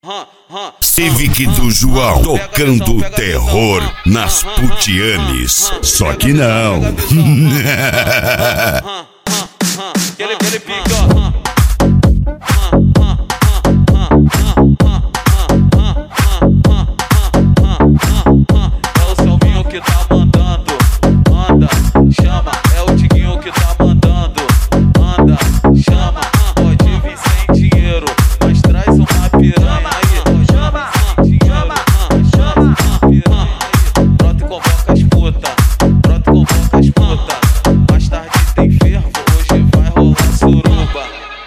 Civic do João tocando terror nas putianes. Só que não. Ele pica. É o Selminho que tá mandando, manda, chama. É o Tiguinho que tá mandando, manda, chama. Pode vir sem dinheiro, mas traz uma piranha aí. Chama, chama, chama, piranha aí. Brota e convoca as puta, brota e convoca as puta. Mais tarde tem fervo, hoje vai rolar suruba.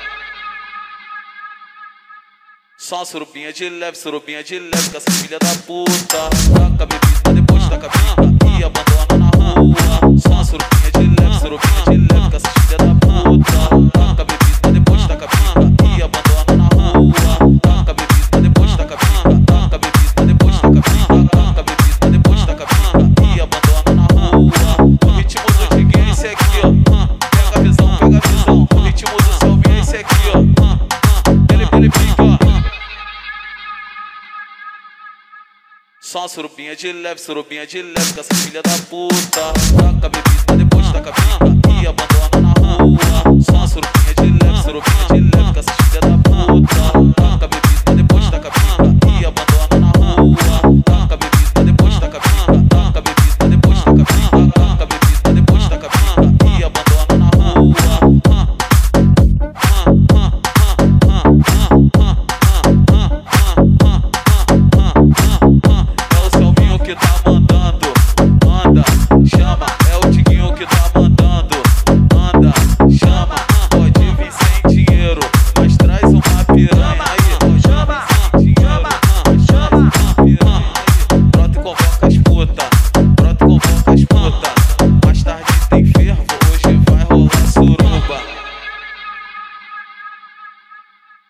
Só surubinha de leve com essa filha da puta. Taca a bebida, depois taca a pica e abandona na rua. Só surubinha de leve com essa filha da puta. Taca a bebida, depois taca a pica e abandona na rua. Taca a bebida, depois taca a pica. Taca a bebida, depois taca a pica. Taca a bebida, depois taca a pica e abandona na rua. O ritmo do Tiguinho é esse aqui, ó. Pega a visão, pega a visão. O ritmo do Selminho é esse aqui, ó. Ele pica, ó. Só surubinha de leve com essa filha da puta. Taca a bebida, depois taca a pica e abandona na rua. Só surubinha de leve com essa filha da puta.